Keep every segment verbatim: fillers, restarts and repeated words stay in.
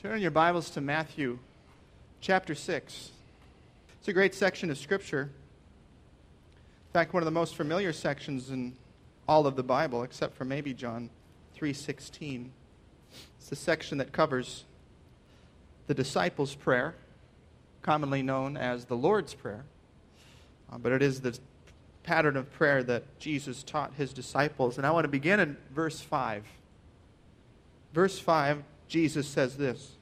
Turn your Bibles to Matthew chapter six. It's a great section of Scripture. In fact, one of the most familiar sections in all of the Bible, except for maybe John three sixteen. It's the section that covers the disciples' prayer, commonly known as the Lord's Prayer. Uh, but it is the pattern of prayer that Jesus taught his disciples. And I want to begin in verse five. Verse five, Jesus says this: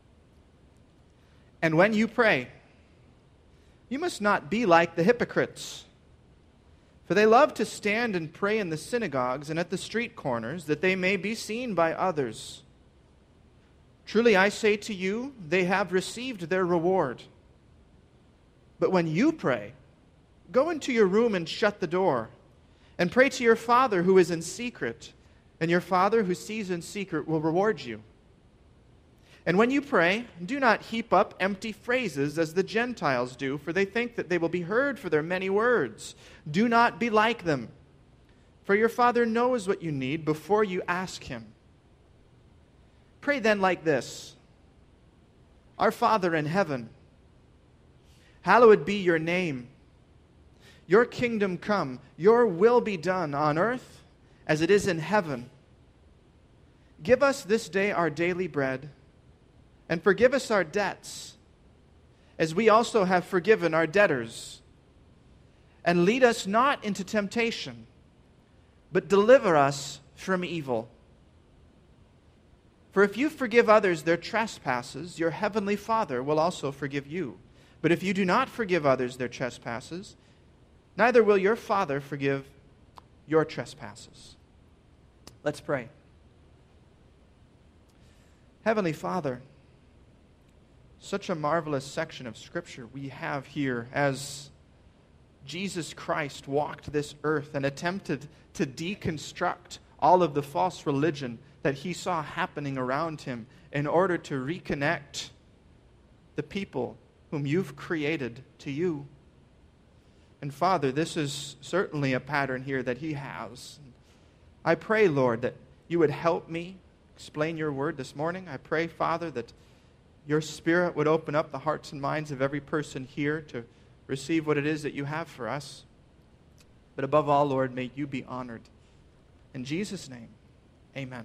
"And when you pray, you must not be like the hypocrites, for they love to stand and pray in the synagogues and at the street corners, that they may be seen by others. Truly I say to you, they have received their reward. But when you pray, go into your room and shut the door, and pray to your Father who is in secret, and your Father who sees in secret will reward you. And when you pray, do not heap up empty phrases as the Gentiles do, for they think that they will be heard for their many words. Do not be like them, for your Father knows what you need before you ask Him. Pray then like this: Our Father in heaven, hallowed be your name. Your kingdom come, your will be done on earth as it is in heaven. Give us this day our daily bread, and forgive us our debts, as we also have forgiven our debtors. And lead us not into temptation, but deliver us from evil. For if you forgive others their trespasses, your heavenly Father will also forgive you. But if you do not forgive others their trespasses, neither will your Father forgive your trespasses." Let's pray. Heavenly Father, such a marvelous section of Scripture we have here as Jesus Christ walked this earth and attempted to deconstruct all of the false religion that he saw happening around him in order to reconnect the people whom you've created to you. And Father, this is certainly a pattern here that he has. I pray, Lord, that you would help me explain your word this morning. I pray, Father, that your Spirit would open up the hearts and minds of every person here to receive what it is that you have for us. But above all, Lord, may you be honored. In Jesus' name, amen.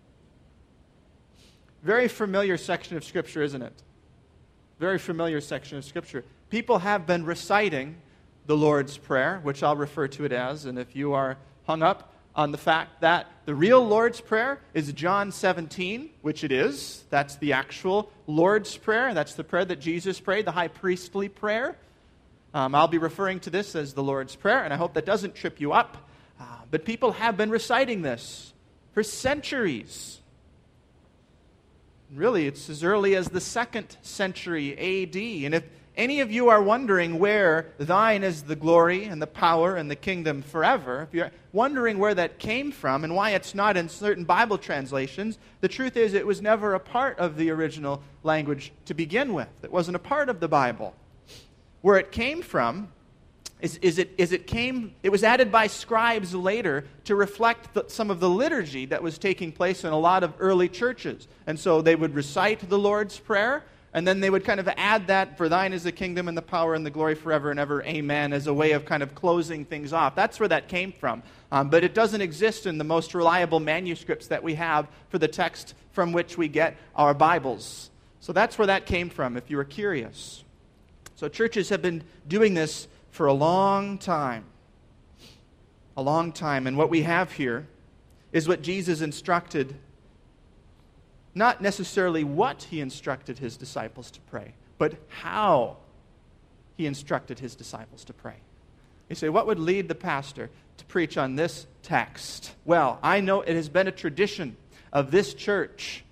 Very familiar section of Scripture, isn't it? Very familiar section of Scripture. People have been reciting the Lord's Prayer, which I'll refer to it as, and if you are hung up on the fact that the real Lord's Prayer is John seventeen, which it is. That's the actual Lord's Prayer. That's the prayer that Jesus prayed, the high priestly prayer. Um, I'll be referring to this as the Lord's Prayer, and I hope that doesn't trip you up. Uh, but people have been reciting this for centuries. Really, it's as early as the second century A D. And if any of you are wondering where thine is the glory and the power and the kingdom forever, if you're wondering where that came from and why it's not in certain Bible translations, the truth is it was never a part of the original language to begin with. It wasn't a part of the Bible. Where it came from is, is, it, is it came, it was added by scribes later to reflect the, some of the liturgy that was taking place in a lot of early churches. And so they would recite the Lord's Prayer, and then they would kind of add that, for thine is the kingdom and the power and the glory forever and ever, amen, as a way of kind of closing things off. That's where that came from. Um, but it doesn't exist in the most reliable manuscripts that we have for the text from which we get our Bibles. So that's where that came from, if you were curious. So churches have been doing this for a long time. A long time. And what we have here is what Jesus instructed. Not necessarily what he instructed his disciples to pray, but how he instructed his disciples to pray. You say, what would lead the pastor to preach on this text? Well, I know it has been a tradition of this church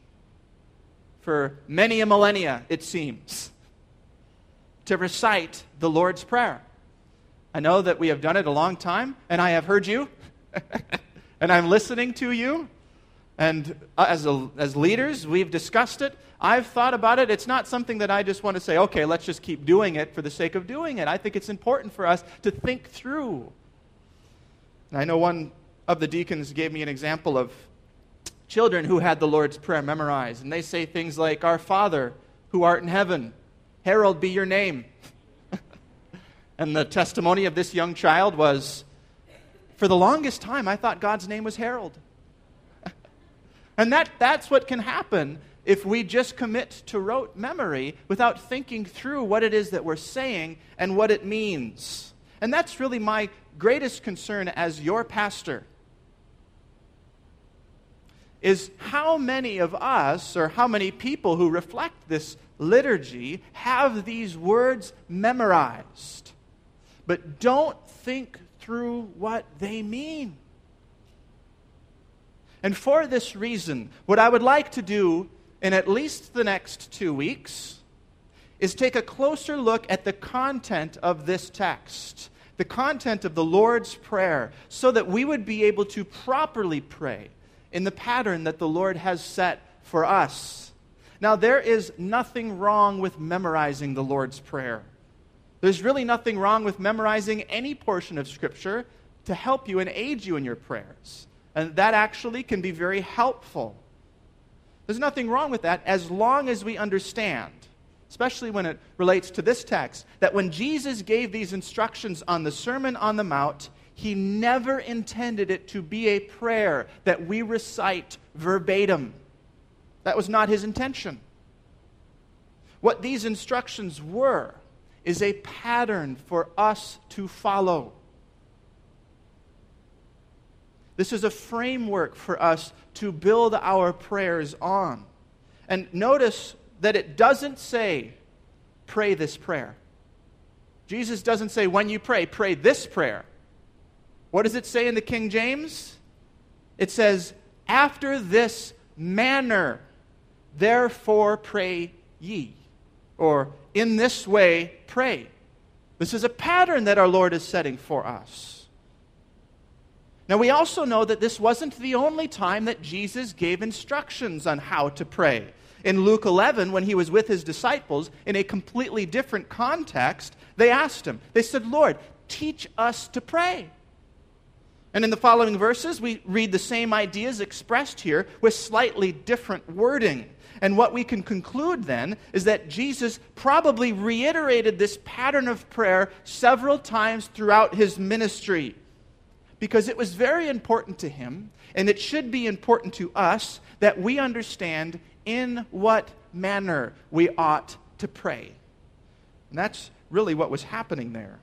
for many a millennia, it seems, to recite the Lord's Prayer. I know that we have done it a long time, and I have heard you, and I'm listening to you. And as a, as leaders, we've discussed it. I've thought about it. It's not something that I just want to say, okay, let's just keep doing it for the sake of doing it. I think it's important for us to think through. And I know one of the deacons gave me an example of children who had the Lord's Prayer memorized, and they say things like, "Our Father, who art in heaven, hallowed be your name." And the testimony of this young child was, "For the longest time, I thought God's name was Harold." And that, that's what can happen if we just commit to rote memory without thinking through what it is that we're saying and what it means. And that's really my greatest concern as your pastor, is how many of us, or how many people who reflect this liturgy, have these words memorized, but don't think through what they mean. And for this reason, what I would like to do in at least the next two weeks is take a closer look at the content of this text, the content of the Lord's Prayer, so that we would be able to properly pray in the pattern that the Lord has set for us. Now, there is nothing wrong with memorizing the Lord's Prayer. There's really nothing wrong with memorizing any portion of Scripture to help you and aid you in your prayers. And that actually can be very helpful. There's nothing wrong with that as long as we understand, especially when it relates to this text, that when Jesus gave these instructions on the Sermon on the Mount, He never intended it to be a prayer that we recite verbatim. That was not His intention. What these instructions were is a pattern for us to follow. This is a framework for us to build our prayers on. And notice that it doesn't say, pray this prayer. Jesus doesn't say, when you pray, pray this prayer. What does it say in the King James? It says, after this manner, therefore pray ye. Or, in this way, pray. This is a pattern that our Lord is setting for us. Now, we also know that this wasn't the only time that Jesus gave instructions on how to pray. In Luke eleven, when He was with His disciples, in a completely different context, they asked Him, they said, Lord, teach us to pray. And in the following verses, we read the same ideas expressed here with slightly different wording. And what we can conclude then is that Jesus probably reiterated this pattern of prayer several times throughout His ministry, because it was very important to Him, and it should be important to us, that we understand in what manner we ought to pray. And that's really what was happening there.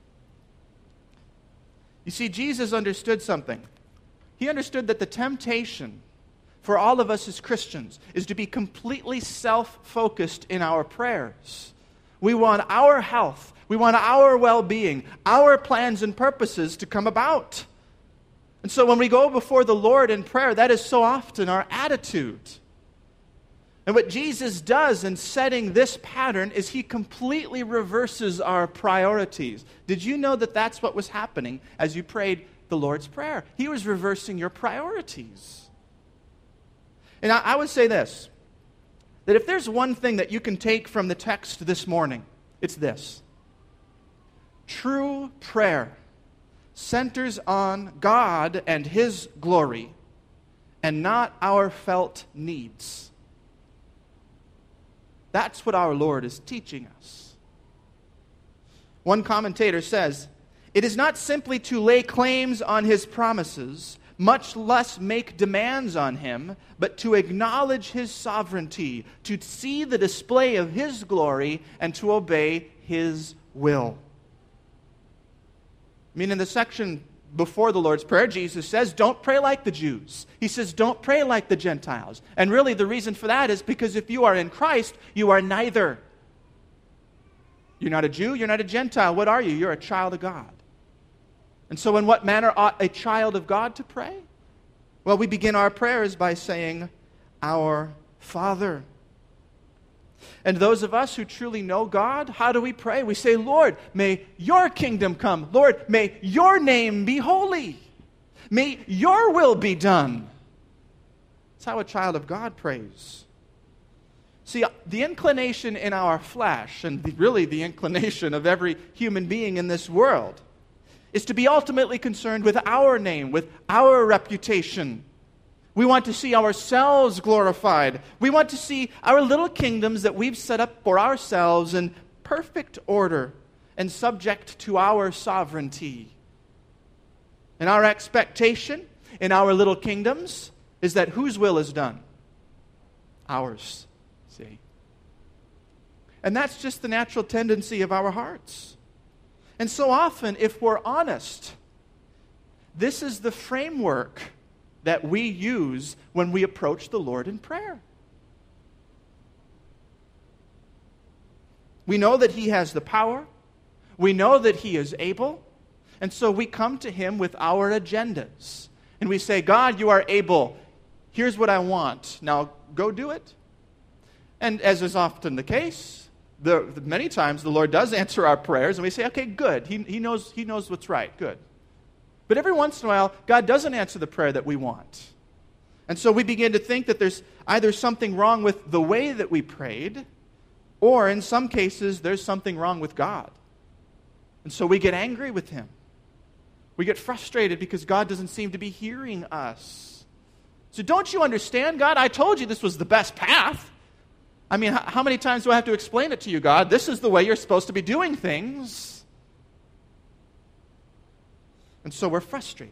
You see, Jesus understood something. He understood that the temptation for all of us as Christians is to be completely self-focused in our prayers. We want our health, we want our well-being, our plans and purposes to come about. And so when we go before the Lord in prayer, that is so often our attitude. And what Jesus does in setting this pattern is He completely reverses our priorities. Did you know that that's what was happening as you prayed the Lord's Prayer? He was reversing your priorities. And I, I would say this, that if there's one thing that you can take from the text this morning, it's this. True prayer centers on God and His glory and not our felt needs. That's what our Lord is teaching us. One commentator says, it is not simply to lay claims on His promises, much less make demands on Him, but to acknowledge His sovereignty, to see the display of His glory, and to obey His will. I mean, in the section before the Lord's Prayer, Jesus says, don't pray like the Jews. He says, don't pray like the Gentiles. And really the reason for that is because if you are in Christ, you are neither. You're not a Jew, you're not a Gentile. What are you? You're a child of God. And so in what manner ought a child of God to pray? Well, we begin our prayers by saying, Our Father. And those of us who truly know God, how do we pray? We say, Lord, may your kingdom come. Lord, may your name be holy. May your will be done. That's how a child of God prays. See, the inclination in our flesh, and the, really the inclination of every human being in this world, is to be ultimately concerned with our name, with our reputation. We want to see ourselves glorified. We want to see our little kingdoms that we've set up for ourselves in perfect order and subject to our sovereignty. And our expectation in our little kingdoms is that whose will is done? Ours, see? And that's just the natural tendency of our hearts. And so often, if we're honest, this is the framework that we use when we approach the Lord in prayer. We know that He has the power. We know that He is able. And so we come to Him with our agendas. And we say, God, you are able. Here's what I want. Now, go do it. And as is often the case, the, the, many times the Lord does answer our prayers, and we say, okay, good. He, he, knows, he knows what's right. Good. But every once in a while, God doesn't answer the prayer that we want. And so we begin to think that there's either something wrong with the way that we prayed, or in some cases, there's something wrong with God. And so we get angry with Him. We get frustrated because God doesn't seem to be hearing us. So don't you understand, God? I told you this was the best path. I mean, how many times do I have to explain it to you, God? This is the way you're supposed to be doing things. And so we're frustrated.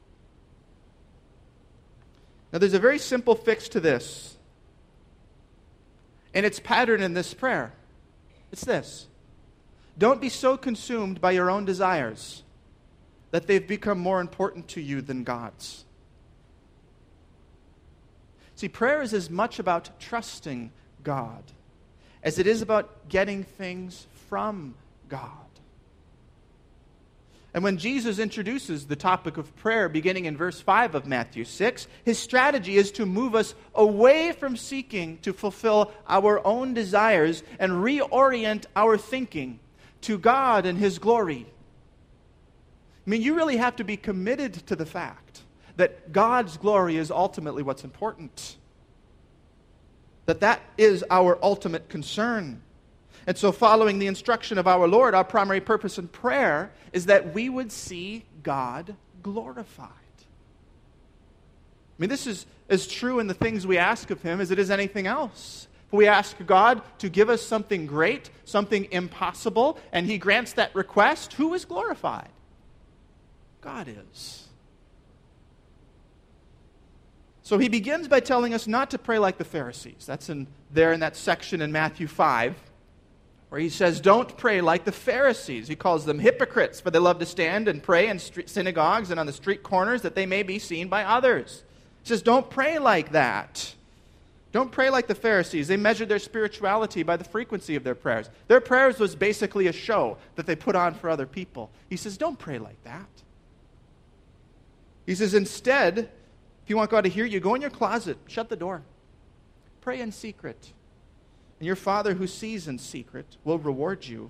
Now, there's a very simple fix to this. And it's patterned in this prayer. It's this. Don't be so consumed by your own desires that they've become more important to you than God's. See, prayer is as much about trusting God as it is about getting things from God. And when Jesus introduces the topic of prayer beginning in verse five of Matthew six, His strategy is to move us away from seeking to fulfill our own desires and reorient our thinking to God and His glory. I mean, you really have to be committed to the fact that God's glory is ultimately what's important. That that is our ultimate concern. And so following the instruction of our Lord, our primary purpose in prayer is that we would see God glorified. I mean, this is as true in the things we ask of Him as it is anything else. If we ask God to give us something great, something impossible, and He grants that request, who is glorified? God is. So He begins by telling us not to pray like the Pharisees. That's in there in that section in Matthew five, where He says, don't pray like the Pharisees. He calls them hypocrites, for they love to stand and pray in street synagogues and on the street corners that they may be seen by others. He says, don't pray like that. Don't pray like the Pharisees. They measured their spirituality by the frequency of their prayers. Their prayers was basically a show that they put on for other people. He says, don't pray like that. He says, instead, if you want God to hear you, go in your closet, shut the door. Pray in secret. And your Father who sees in secret will reward you.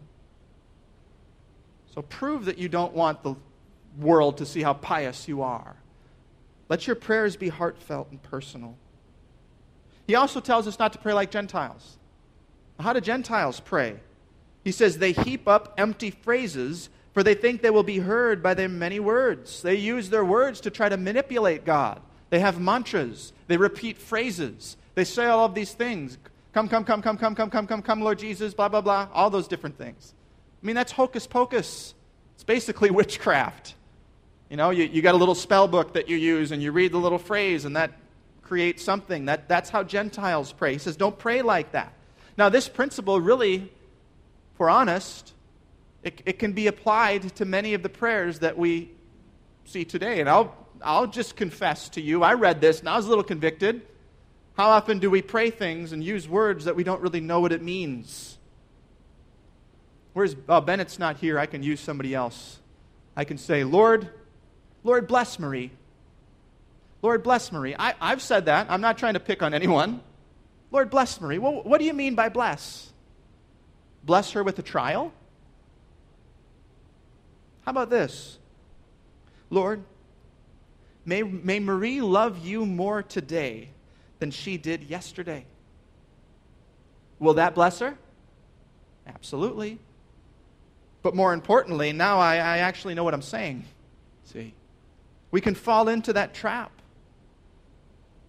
So prove that you don't want the world to see how pious you are. Let your prayers be heartfelt and personal. He also tells us not to pray like Gentiles. How do Gentiles pray? He says they heap up empty phrases, for they think they will be heard by their many words. They use their words to try to manipulate God. They have mantras. They repeat phrases. They say all of these things. Come, come, come, come, come, come, come, come, come, Lord Jesus, blah, blah, blah. All those different things. I mean, that's hocus pocus. It's basically witchcraft. You know, you, you got a little spell book that you use, and you read the little phrase, and that creates something. That, that's how Gentiles pray. He says, don't pray like that. Now, this principle really, if we're honest, it, it can be applied to many of the prayers that we see today. And I'll, I'll just confess to you, I read this, and I was a little convicted. How often do we pray things and use words that we don't really know what it means? Whereas, oh, Bennett's not here, I can use somebody else. I can say, Lord, Lord bless Marie. Lord bless Marie. I, I've said that. I'm not trying to pick on anyone. Lord bless Marie. Well, what do you mean by bless? Bless her with a trial? How about this? Lord, may, may Marie love you more today than she did yesterday. Will that bless her? Absolutely. But more importantly, now I, I actually know what I'm saying. See? We can fall into that trap.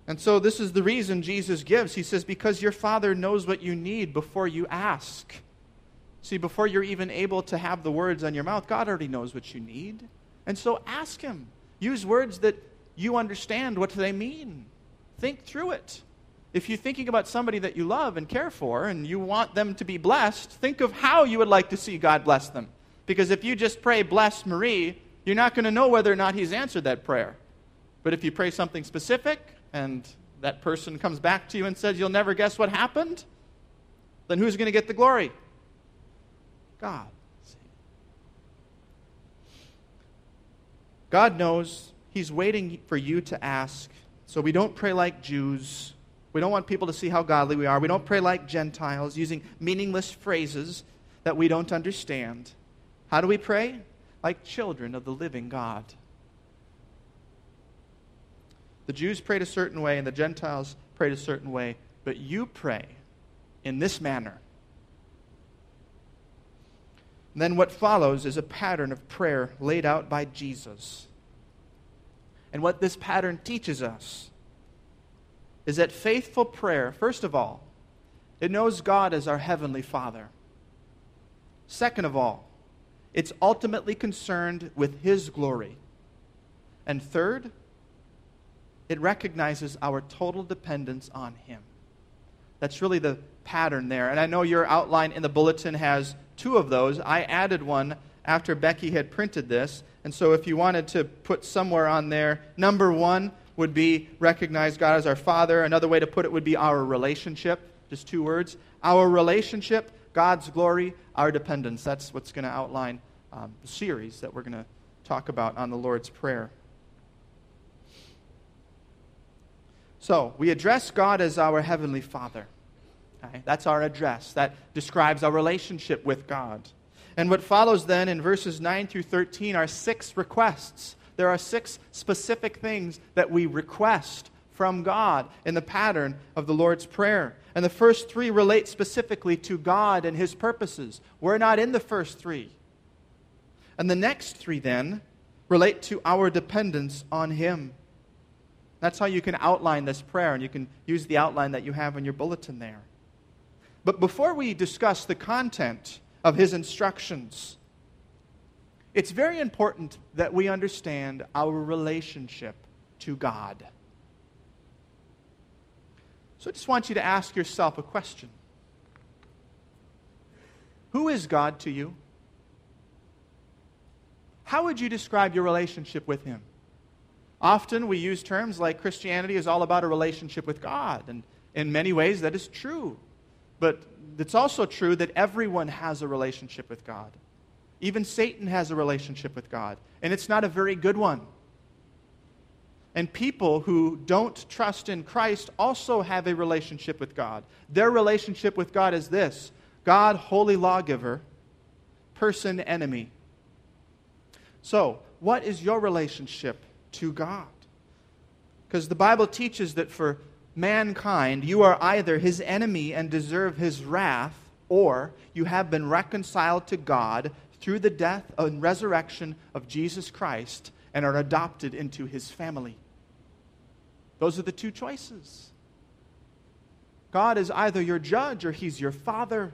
And so this is the reason Jesus gives. He says, because your Father knows what you need before you ask. See, before you're even able to have the words on your mouth, God already knows what you need. And so ask Him. Use words that you understand what they mean. Think through it. If you're thinking about somebody that you love and care for and you want them to be blessed, think of how you would like to see God bless them. Because if you just pray, bless Marie, you're not going to know whether or not He's answered that prayer. But if you pray something specific and that person comes back to you and says, you'll never guess what happened, then who's going to get the glory? God. God knows. He's waiting for you to ask. So we don't pray like Jews. We don't want people to see how godly we are. We don't pray like Gentiles, using meaningless phrases that we don't understand. How do we pray? Like children of the living God. The Jews prayed a certain way and the Gentiles prayed a certain way, but you pray in this manner. And then what follows is a pattern of prayer laid out by Jesus. And what this pattern teaches us is that faithful prayer, first of all, it knows God as our Heavenly Father. Second of all, it's ultimately concerned with His glory. And third, it recognizes our total dependence on Him. That's really the pattern there. And I know your outline in the bulletin has two of those. I added one after Becky had printed this. And so if you wanted to put somewhere on there, number one would be recognize God as our Father. Another way to put it would be our relationship. Just two words. Our relationship, God's glory, our dependence. That's what's going to outline um, the series that we're going to talk about on the Lord's Prayer. So, we address God as our Heavenly Father. Okay? That's our address. That describes our relationship with God. And what follows then in verses nine through thirteen are six requests. There are six specific things that we request from God in the pattern of the Lord's Prayer. And the first three relate specifically to God and His purposes. We're not in the first three. And the next three then relate to our dependence on Him. That's how you can outline this prayer, and you can use the outline that you have in your bulletin there. But before we discuss the content of His instructions, it's very important that we understand our relationship to God. So I just want you to ask yourself a question. Who is God to you? How would you describe your relationship with Him? Often we use terms like Christianity is all about a relationship with God, and in many ways that is true. But it's also true that everyone has a relationship with God. Even Satan has a relationship with God, and it's not a very good one. And people who don't trust in Christ also have a relationship with God. Their relationship with God is this: God, holy lawgiver, person, enemy. So, what is your relationship to God? Because the Bible teaches that for mankind, you are either His enemy and deserve His wrath, or you have been reconciled to God through the death and resurrection of Jesus Christ and are adopted into His family. Those are the two choices. God is either your judge or He's your father.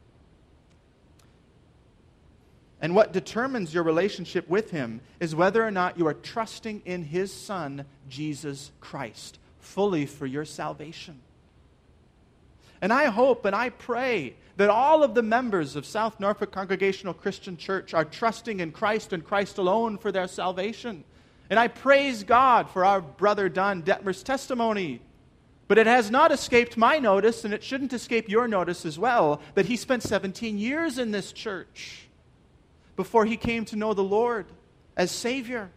And what determines your relationship with Him is whether or not you are trusting in His Son, Jesus Christ, fully for your salvation. And I hope and I pray that all of the members of South Norfolk Congregational Christian Church are trusting in Christ and Christ alone for their salvation. And I praise God for our brother Don Detmer's testimony. But it has not escaped my notice, and it shouldn't escape your notice as well, that he spent seventeen years in this church before he came to know the Lord as Savior.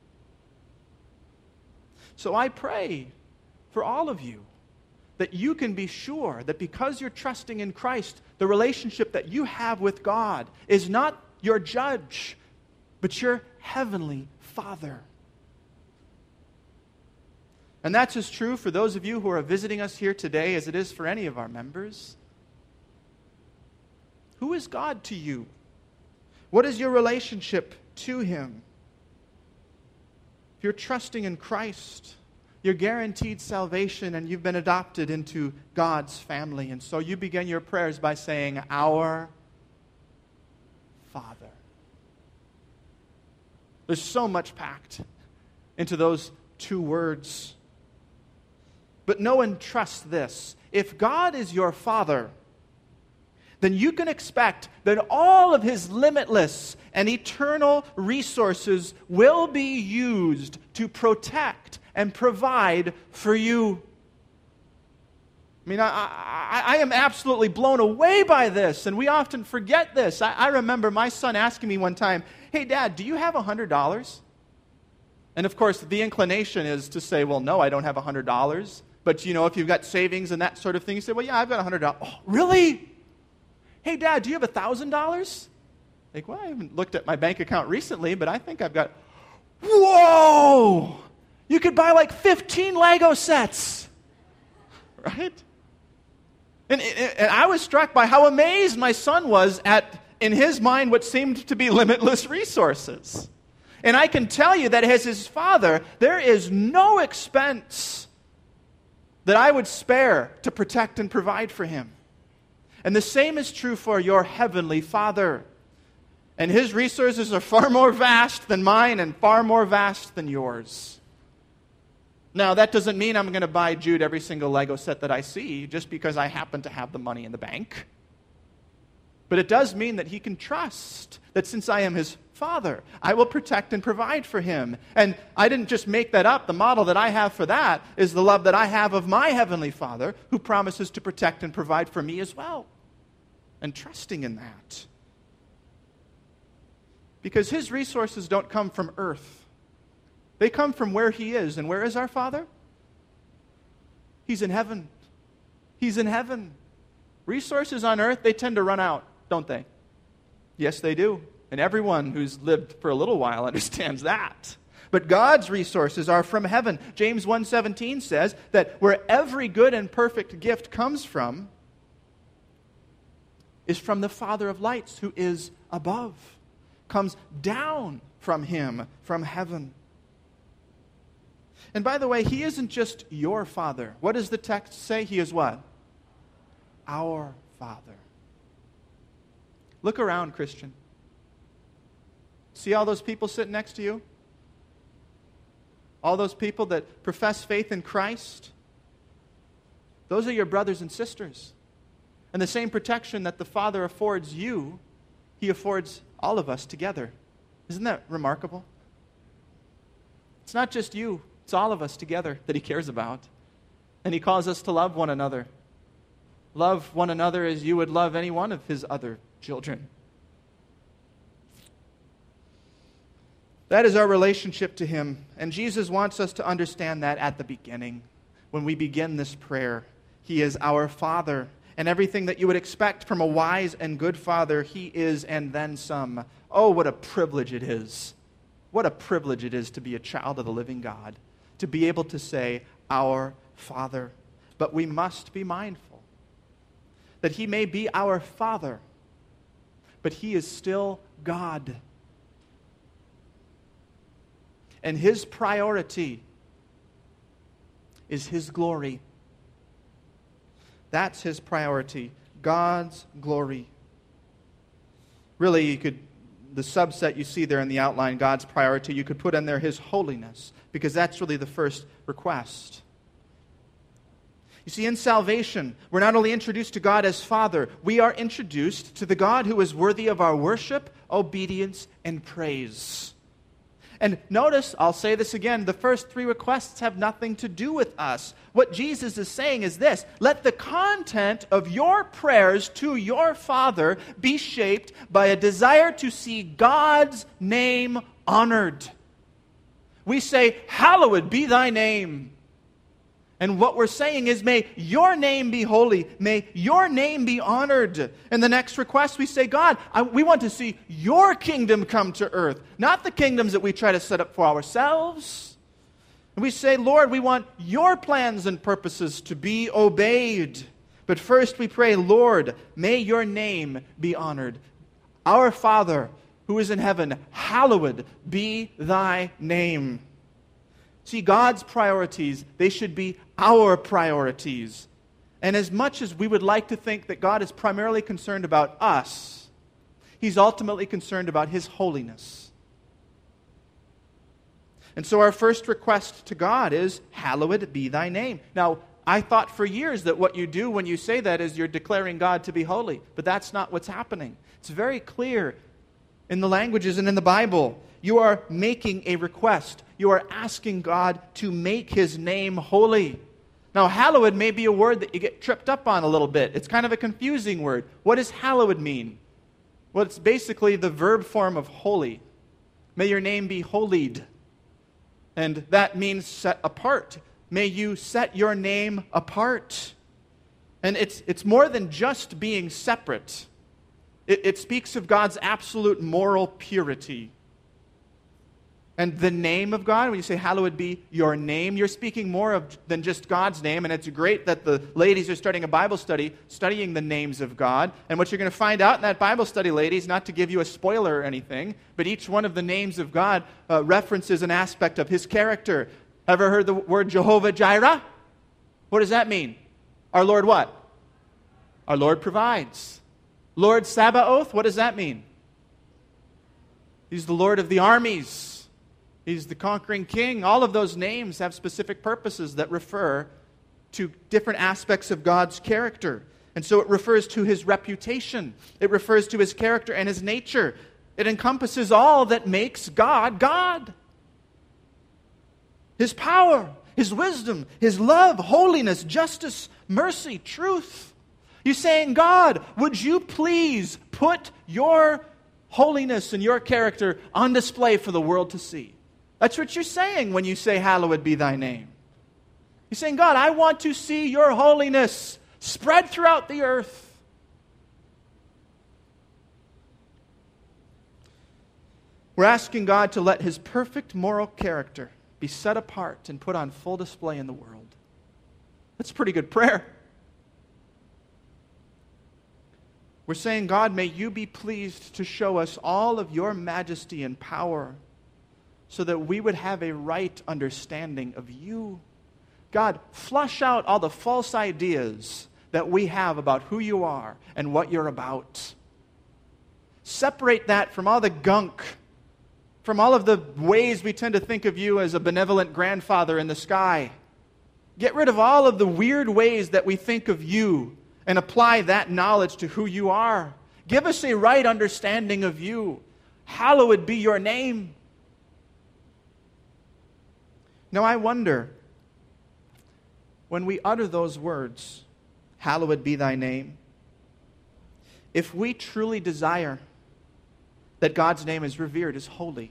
So I pray for all of you that you can be sure that because you're trusting in Christ, the relationship that you have with God is not your judge, but your heavenly Father. And that's as true for those of you who are visiting us here today as it is for any of our members. Who is God to you? What is your relationship to Him? If you're trusting in Christ, you're guaranteed salvation and you've been adopted into God's family. And so you begin your prayers by saying, Our Father. There's so much packed into those two words. But know and trust this. If God is your Father, then you can expect that all of His limitless and eternal resources will be used to protect and provide for you. I mean, I, I, I am absolutely blown away by this, and we often forget this. I, I remember my son asking me one time, Hey, Dad, do you have one hundred dollars? And of course, the inclination is to say, well, no, I don't have one hundred dollars. But, you know, if you've got savings and that sort of thing, you say, well, yeah, I've got one hundred dollars. Oh, really? Hey, Dad, do you have one thousand dollars? Like, well, I haven't looked at my bank account recently, but I think I've got, whoa! You could buy like fifteen Lego sets, right? And, and I was struck by how amazed my son was at, in his mind, what seemed to be limitless resources. And I can tell you that as his father, there is no expense that I would spare to protect and provide for him. And the same is true for your heavenly Father. And His resources are far more vast than mine and far more vast than yours. Now, that doesn't mean I'm going to buy Jude every single Lego set that I see just because I happen to have the money in the bank. But it does mean that he can trust that since I am his father, I will protect and provide for him. And I didn't just make that up. The model that I have for that is the love that I have of my heavenly Father, who promises to protect and provide for me as well. And trusting in that. Because his resources don't come from earth. They come from where he is. And where is our Father? He's in heaven. He's in heaven. Resources on earth, they tend to run out, don't they? Yes, they do. And everyone who's lived for a little while understands that. But God's resources are from heaven. James one seventeen says that where every good and perfect gift comes from is from the Father of lights, who is above. Comes down from him, from heaven. And by the way, he isn't just your Father. What does the text say? He is what? Our Father. Look around, Christian. See all those people sitting next to you? All those people that profess faith in Christ? Those are your brothers and sisters. And the same protection that the Father affords you, he affords all of us together. Isn't that remarkable? It's not just you, it's all of us together that he cares about. And he calls us to love one another. Love one another as you would love any one of his other children. That is our relationship to him. And Jesus wants us to understand that at the beginning. When we begin this prayer, he is our Father. And everything that you would expect from a wise and good father, he is, and then some. Oh, what a privilege it is. What a privilege it is to be a child of the living God. To be able to say, our Father. But we must be mindful that he may be our Father, but he is still God. And his priority is his glory. That's his priority, God's glory. Really, you could, the subset you see there in the outline, God's priority, you could put in there his holiness, because that's really the first request. You see, in salvation, we're not only introduced to God as Father, we are introduced to the God who is worthy of our worship, obedience, and praise. And notice, I'll say this again, the first three requests have nothing to do with us. What Jesus is saying is this: let the content of your prayers to your Father be shaped by a desire to see God's name honored. We say, hallowed be thy name. And what we're saying is, may your name be holy. May your name be honored. In the next request, we say, God, I, we want to see your kingdom come to earth, not the kingdoms that we try to set up for ourselves. And we say, Lord, we want your plans and purposes to be obeyed. But first we pray, Lord, may your name be honored. Our Father, who is in heaven, hallowed be thy name. See, God's priorities, they should be our priorities. And as much as we would like to think that God is primarily concerned about us, He's ultimately concerned about His holiness. And so our first request to God is, hallowed be thy name. Now, I thought for years that what you do when you say that is you're declaring God to be holy. But that's not what's happening. It's very clear in the languages and in the Bible. You are making a request. You are asking God to make His name holy. Now, hallowed may be a word that you get tripped up on a little bit. It's kind of a confusing word. What does hallowed mean? Well, it's basically the verb form of holy. May your name be holied. And that means set apart. May you set your name apart. And it's, it's more than just being separate. It, it speaks of God's absolute moral purity. And the name of God, when you say hallowed be your name, you're speaking more of than just God's name. And it's great that the ladies are starting a Bible study, studying the names of God. And what you're going to find out in that Bible study, ladies, not to give you a spoiler or anything, but each one of the names of God uh, references an aspect of His character. Ever heard the word Jehovah Jireh? What does that mean? Our Lord what? Our Lord provides. Lord Sabaoth, what does that mean? He's the Lord of the armies. He's the conquering king. All of those names have specific purposes that refer to different aspects of God's character. And so it refers to His reputation. It refers to His character and His nature. It encompasses all that makes God, God. His power, His wisdom, His love, holiness, justice, mercy, truth. You're saying, God, would you please put your holiness and your character on display for the world to see? That's what you're saying when you say, hallowed be thy name. You're saying, God, I want to see your holiness spread throughout the earth. We're asking God to let His perfect moral character be set apart and put on full display in the world. That's a pretty good prayer. We're saying, God, may you be pleased to show us all of your majesty and power, so that we would have a right understanding of you. God, flush out all the false ideas that we have about who you are and what you're about. Separate that from all the gunk, from all of the ways we tend to think of you as a benevolent grandfather in the sky. Get rid of all of the weird ways that we think of you and apply that knowledge to who you are. Give us a right understanding of you. Hallowed be your name. Now, I wonder, when we utter those words, hallowed be thy name, if we truly desire that God's name is revered as holy.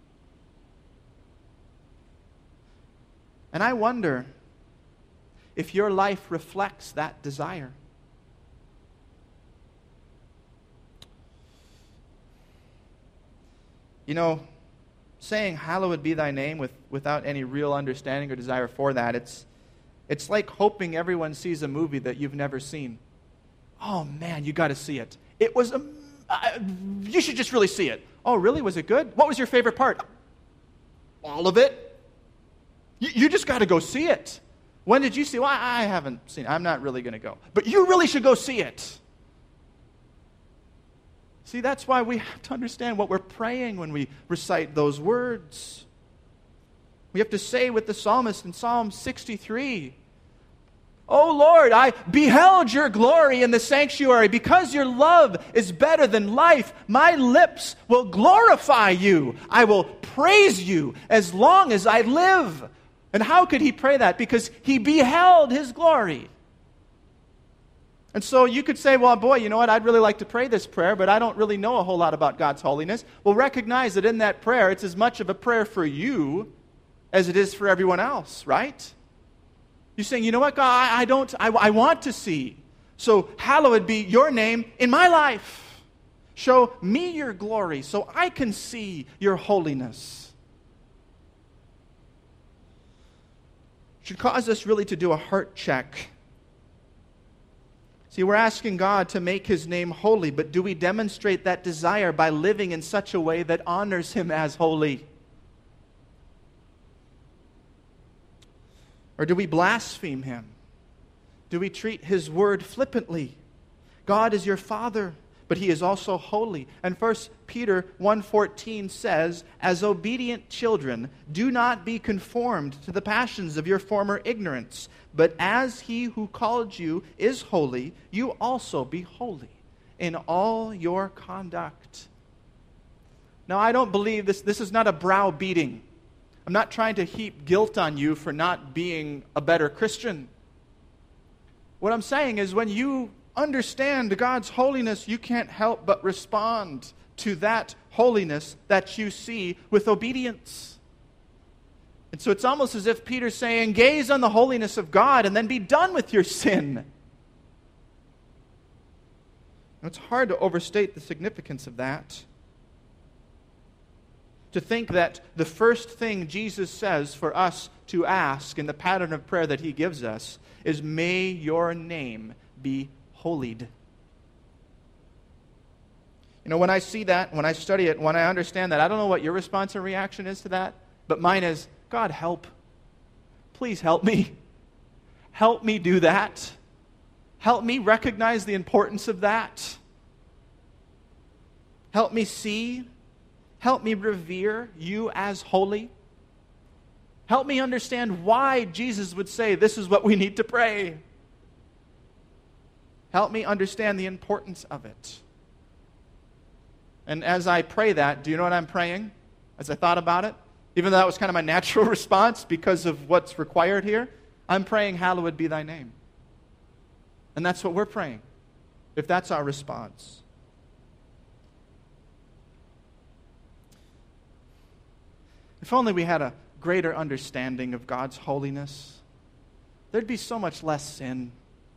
And I wonder if your life reflects that desire. You know, saying, hallowed be thy name, with, without any real understanding or desire for that, it's, it's like hoping everyone sees a movie that you've never seen. Oh, man, you got to see it. It was, um, uh, you should just really see it. Oh, really? Was it good? What was your favorite part? All of it. You, you just got to go see it. When did you see? Well, I, I haven't seen it. I'm not really going to go. But you really should go see it. See, that's why we have to understand what we're praying when we recite those words. We have to say with the psalmist in Psalm sixty-three, "O Lord, I beheld your glory in the sanctuary. Because your love is better than life, my lips will glorify you. I will praise you as long as I live." And how could he pray that? Because he beheld his glory. And so you could say, well, boy, you know what? I'd really like to pray this prayer, but I don't really know a whole lot about God's holiness. Well, recognize that in that prayer, it's as much of a prayer for you as it is for everyone else, right? You're saying, you know what, God, I, I don't, I, I want to see. So hallowed be your name in my life. Show me your glory so I can see your holiness. It should cause us really to do a heart check. See, we're asking God to make his name holy, but do we demonstrate that desire by living in such a way that honors him as holy? Or do we blaspheme him? Do we treat his word flippantly? God is your Father, but he is also holy. And First Peter one fourteen says, as obedient children, do not be conformed to the passions of your former ignorance, but as he who called you is holy, you also be holy in all your conduct. Now, I don't believe this, this is not a browbeating. I'm not trying to heap guilt on you for not being a better Christian. What I'm saying is when you understand God's holiness, you can't help but respond to that holiness that you see with obedience. And so it's almost as if Peter's saying, gaze on the holiness of God and then be done with your sin. Now, it's hard to overstate the significance of that. To think that the first thing Jesus says for us to ask in the pattern of prayer that he gives us is, may your name be holied. You know, when I see that, when I study it, when I understand that, I don't know what your response and reaction is to that, but mine is, God, help. Please help me. Help me do that. Help me recognize the importance of that. Help me see. Help me revere you as holy. Help me understand why Jesus would say this is what we need to pray. Help me understand the importance of it. And as I pray that, do you know what I'm praying? As I thought about it, even though that was kind of my natural response because of what's required here, I'm praying, hallowed be thy name. And that's what we're praying, if that's our response. If only we had a greater understanding of God's holiness, there'd be so much less sin,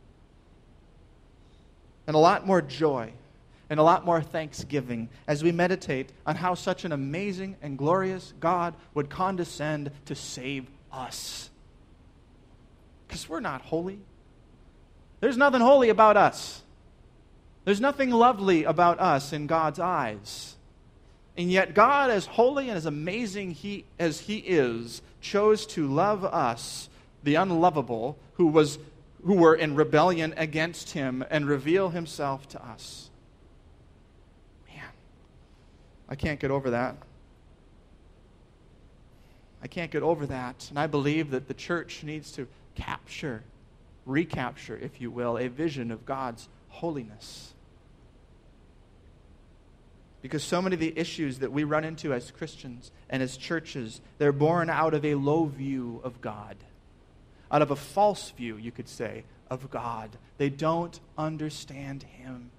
and a lot more joy, and a lot more thanksgiving as we meditate on how such an amazing and glorious God would condescend to save us. Because we're not holy. There's nothing holy about us. There's nothing lovely about us in God's eyes. And yet God, as holy and as amazing he, as He is, chose to love us, the unlovable, who was who were in rebellion against Him, and reveal Himself to us. Man, I can't get over that. I can't get over that. And I believe that the church needs to capture, recapture, if you will, a vision of God's holiness. Because so many of the issues that we run into as Christians and as churches, they're born out of a low view of God. Out of a false view, you could say, of God. They don't understand Him.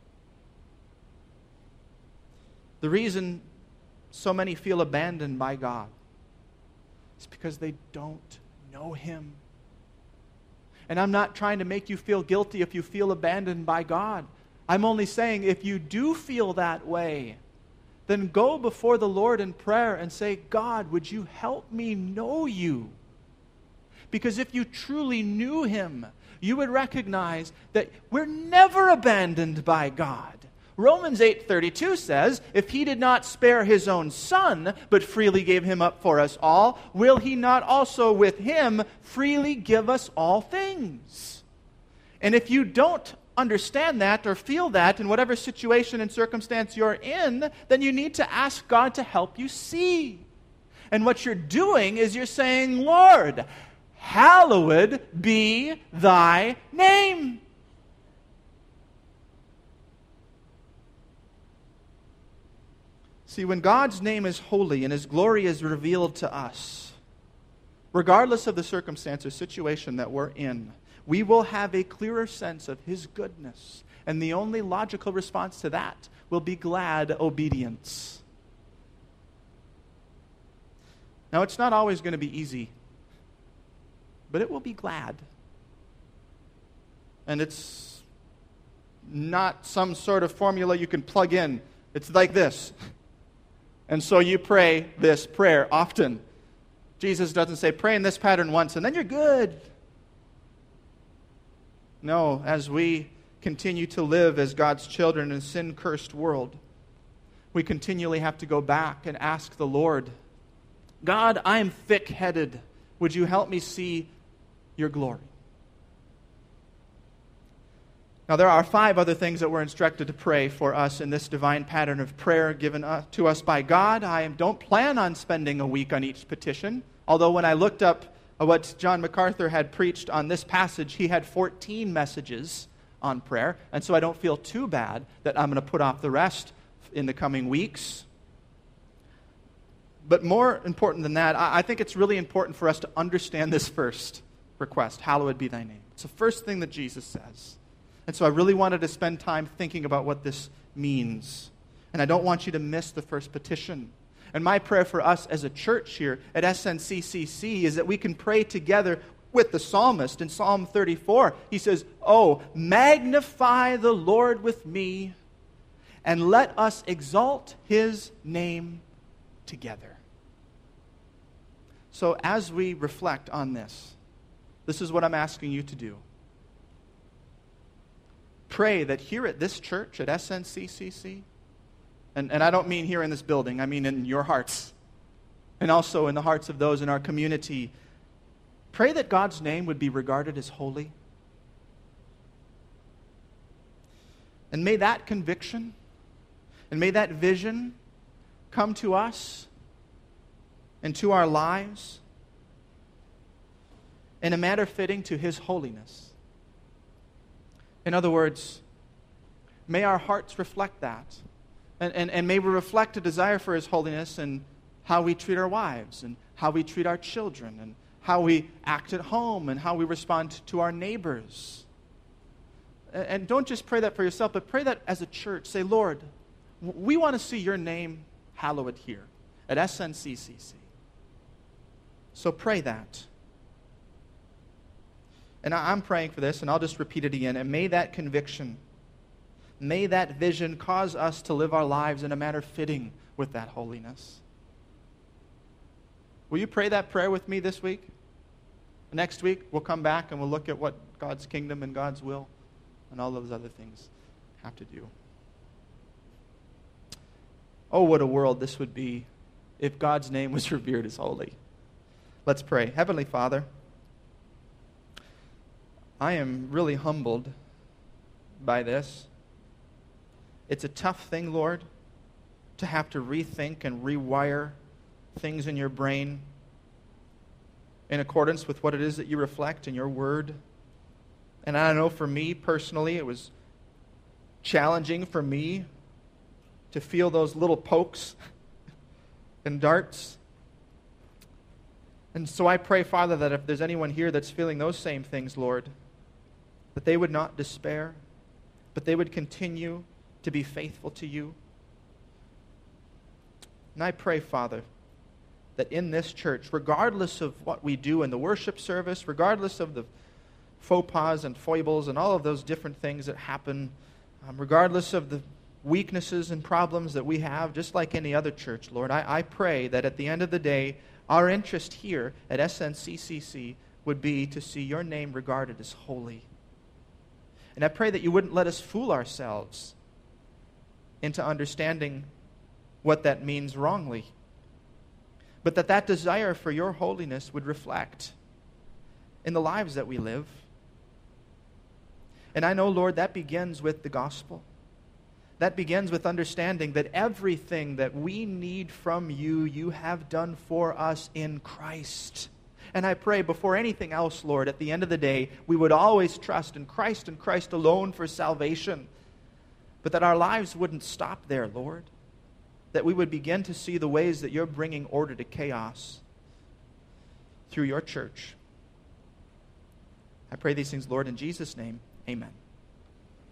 The reason so many feel abandoned by God is because they don't know Him. And I'm not trying to make you feel guilty if you feel abandoned by God. I'm only saying if you do feel that way, then go before the Lord in prayer and say, God, would you help me know you? Because if you truly knew Him, you would recognize that we're never abandoned by God. Romans eight thirty-two says, if He did not spare His own Son, but freely gave Him up for us all, will He not also with Him freely give us all things? And if you don't understand that or feel that in whatever situation and circumstance you're in, then you need to ask God to help you see. And what you're doing is you're saying, Lord, hallowed be thy name. See, when God's name is holy and His glory is revealed to us, regardless of the circumstance or situation that we're in, we will have a clearer sense of His goodness. And the only logical response to that will be glad obedience. Now, it's not always going to be easy, but it will be glad. And it's not some sort of formula you can plug in. It's like this. And so you pray this prayer often. Jesus doesn't say, pray in this pattern once, and then you're good. No, as we continue to live as God's children in a sin-cursed world, we continually have to go back and ask the Lord, God, I'm thick-headed. Would you help me see your glory. Now, there are five other things that we're instructed to pray for us in this divine pattern of prayer given to us by God. I don't plan on spending a week on each petition, although when I looked up what John MacArthur had preached on this passage, he had fourteen messages on prayer, and so I don't feel too bad that I'm going to put off the rest in the coming weeks. But more important than that, I think it's really important for us to understand this first request, hallowed be thy name. It's the first thing that Jesus says. And so I really wanted to spend time thinking about what this means. And I don't want you to miss the first petition. And my prayer for us as a church here at S N C C C is that we can pray together with the psalmist in Psalm thirty-four. He says, "Oh, magnify the Lord with me, and let us exalt his name together." So as we reflect on this, this is what I'm asking you to do. Pray that here at this church, at S N C C C, and, and I don't mean here in this building, I mean in your hearts, and also in the hearts of those in our community, pray that God's name would be regarded as holy. And may that conviction and may that vision come to us and to our lives in a manner fitting to his holiness. In other words, may our hearts reflect that. And, and, and may we reflect a desire for his holiness in how we treat our wives and how we treat our children and how we act at home and how we respond to our neighbors. And, and don't just pray that for yourself, but pray that as a church. Say, Lord, we want to see your name hallowed here at S N C C C. So pray that. And I'm praying for this, and I'll just repeat it again. And may that conviction, may that vision cause us to live our lives in a manner fitting with that holiness. Will you pray that prayer with me this week? Next week, we'll come back and we'll look at what God's kingdom and God's will and all those other things have to do. Oh, what a world this would be if God's name was revered as holy. Let's pray. Heavenly Father, I am really humbled by this. It's a tough thing, Lord, to have to rethink and rewire things in your brain in accordance with what it is that you reflect in your word. And I know for me personally, it was challenging for me to feel those little pokes and darts. And so I pray, Father, that if there's anyone here that's feeling those same things, Lord, that they would not despair, but they would continue to be faithful to you. And I pray, Father, that in this church, regardless of what we do in the worship service, regardless of the faux pas and foibles and all of those different things that happen, um, regardless of the weaknesses and problems that we have, just like any other church, Lord, I, I pray that at the end of the day, our interest here at S N C C C would be to see your name regarded as holy. And I pray that you wouldn't let us fool ourselves into understanding what that means wrongly, but that that desire for your holiness would reflect in the lives that we live. And I know, Lord, that begins with the gospel. That begins with understanding that everything that we need from you, you have done for us in Christ. And I pray before anything else, Lord, at the end of the day, we would always trust in Christ and Christ alone for salvation. But that our lives wouldn't stop there, Lord. That we would begin to see the ways that you're bringing order to chaos through your church. I pray these things, Lord, in Jesus' name. Amen.